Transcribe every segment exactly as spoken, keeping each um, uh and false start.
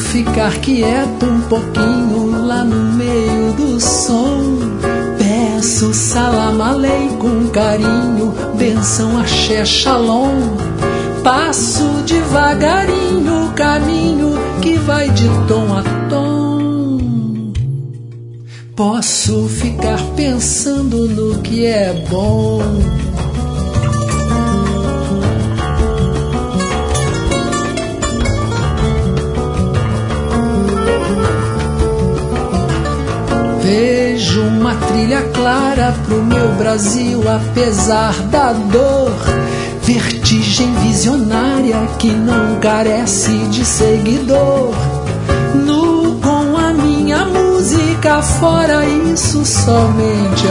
ficar quieto um pouquinho lá no meio do som. Peço salam aleikum, carinho, benção, axé, shalom. Passo devagarinho o caminho que vai de tom a tom. Posso ficar pensando no que é bom. Vejo uma trilha clara pro meu Brasil, apesar da dor. Vertigem visionária que não carece de seguidor. Nu com a minha música, fora isso somente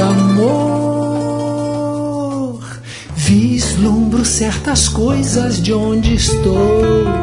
amor. Vislumbro certas coisas de onde estou.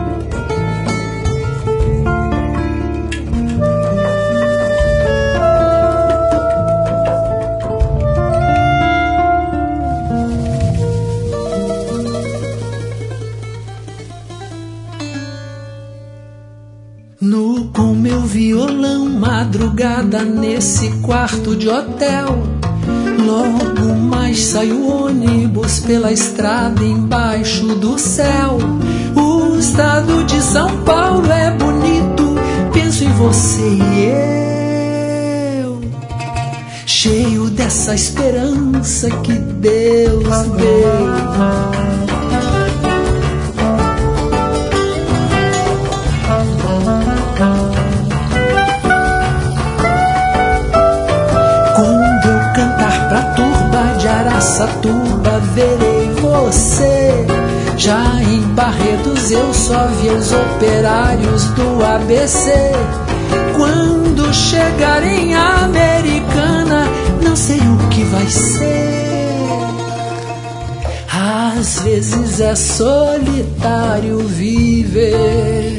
Nu com meu violão, madrugada nesse quarto de hotel. Logo mais sai o ônibus pela estrada embaixo do céu. O estado de São Paulo é bonito, penso em você e eu. Cheio dessa esperança que Deus deu. Araçatuba, verei você. Já em Barretos eu só vi os operários do A B C. Quando chegar em Americana, não sei o que vai ser. Às vezes é solitário viver.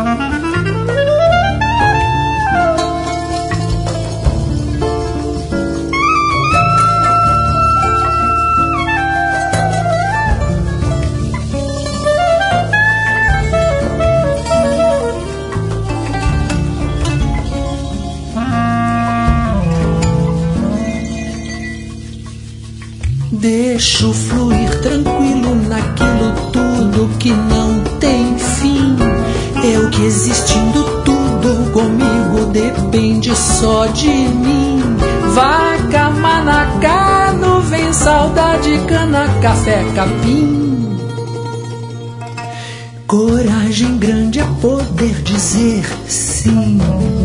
Deixo fluir tranquilo naquilo tudo que não tem fim. Eu que existindo tudo comigo depende só de mim. Vaca, manacá, nuvem, saudade, cana, café, capim. Coragem grande é poder dizer sim.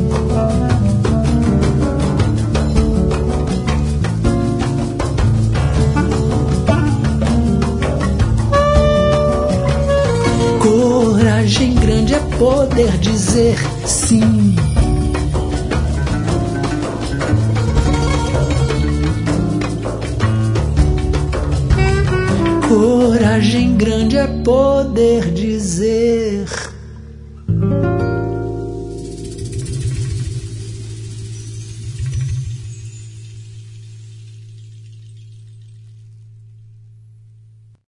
Coragem grande é poder dizer sim. Coragem grande é poder dizer